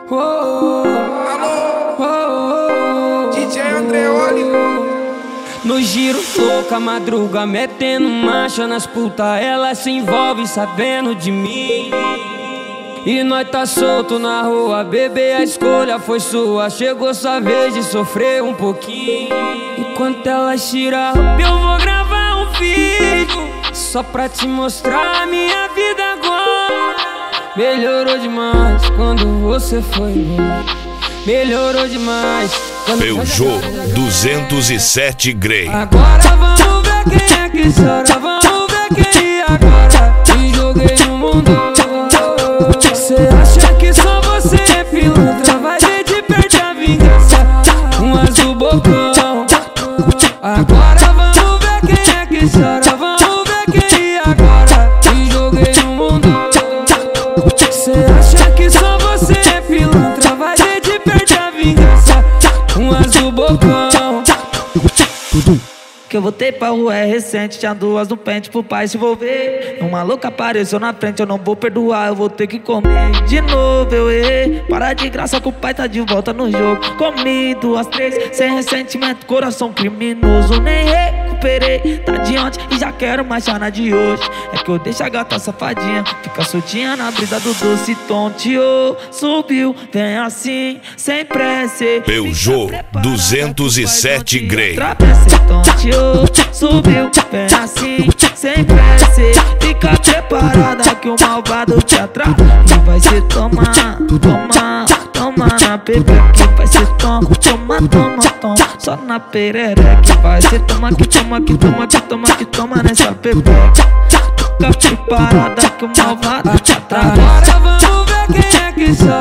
DJ Andreoli. No giro louca, madruga, metendo marcha nas puta, ela se envolve sabendo de mim. E nós tá solto na rua, bebê, a escolha foi sua. Chegou sua vez de sofrer um pouquinho. Enquanto ela tira roupa, eu vou gravar um vídeo só pra te mostrar a minha vida agora. Melhorou demais quando você foi embora. Melhorou demais quando Peugeot 207 Grey. Agora vamos ver quem é que chora. Vamos ver quem agora te joguei no mundo. Cê acha que só você é pilantra? Vai ver de perto a vingança, um azul bocão. Agora vamos ver quem é que chora. Vamos ver quem agora te joguei no mundo. Cê acha que só você é pilantra? Vai ver de perto a vingança, um azul bocão. Que eu voltei pra rua é recente, tinha duas no pente pro pai se envolver. Uma louca apareceu na frente, eu não vou perdoar, eu vou ter que comer. De novo eu errei, para de graça que o pai tá de volta no jogo. Comi duas, três, sem ressentimento, coração criminoso. Nem recuperei, tá de ontem e já quero mais chana de hoje. É que eu deixo a gata safadinha, fica soltinha na brisa do doce tonteou. Subiu, vem assim, sem pressa. Peugeot 207 Grey. Subiu, vem assim, sem pressa. Fica preparada que o malvado te atrai e vai se tomar, toma na pepeca. Vai se toma, só na perereca. Vai se toma nessa pepeca. Fica preparada que o malvado te atrai. Agora vamos ver quem é que chora.